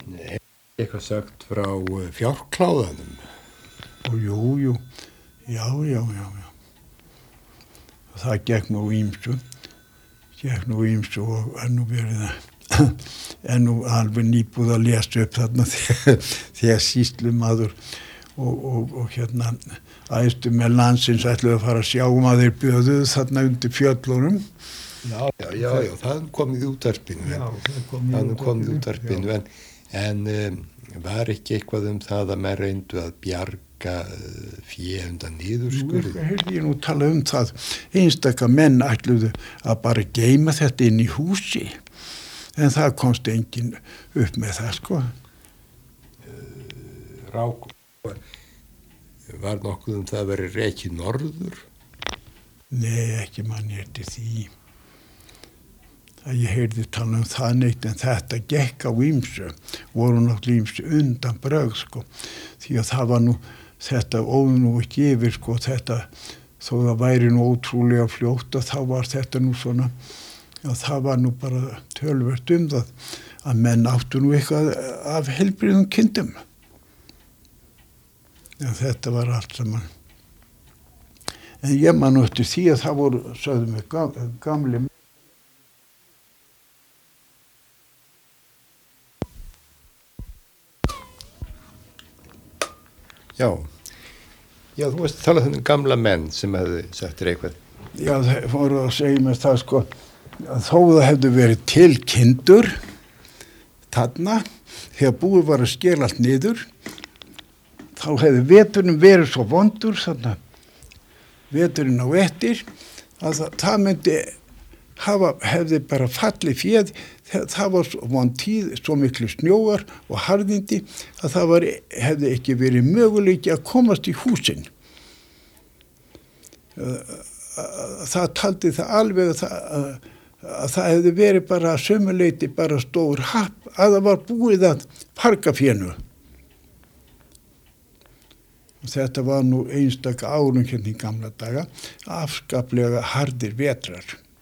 Eitthvað sagt frá fjárkláðanum. Jú, já. Það gekk nú ýmsu og nú verið nú alveg nýbúið að lesa upp þarna þegar sýslumaður og æðstu með landsins ætluðu að fara að sjá að þeir bjöðuðu þarna undir fjöllunum. Já, það kom í útvarpinu. En var ekki eitthvað það að menn reyndu að bjarga fé undan niðurskurði? Nú heyrði ég nú tala það. Einstaka menn ætluðu að bara geyma þetta inn í húsi. En það komst enginn upp með það, sko. Rák, var nokkuð það að vera rekið norður? Nei, ekki man ég eftir því. Ég heyrði tala það neitt, en þetta gekk á ýmsu, voru náttúrulega ýmsu undan brögð, sko. Því að það var nú, þetta óð nú ekki yfir, sko, þetta, þó það væri nú ótrúlega fljótt, að þá var þetta nú svona, að það var nú bara töluvert það, að menn áttu nú eitthvað af heilbrigðum kindum. En þetta var allt saman. En ég man eftir því að það voru, sögðum við, gamli. Já, þú varst að tala um gamla menn sem hefðu sagt þér eitthvað. Já, það voru að segja mér það, sko, að þó það hefðu verið til kindur þarna, þegar búið var að skera allt niður, þá hefði veturinn verið svo vondur, þarna, veturinn á eftir, að það myndi hefði bara fallið féð, það var svo vond tíð, svo miklu snjóar og harðindi, að það hefði ekki verið möguleiki að komast í húsin. Það taldi það alveg að það hefði verið bara að sömuleyti bara stór happ að það var búið að farga fénu. Þetta var nú einstaka árum hérna í gamla daga, afskaplega harðir vetrar.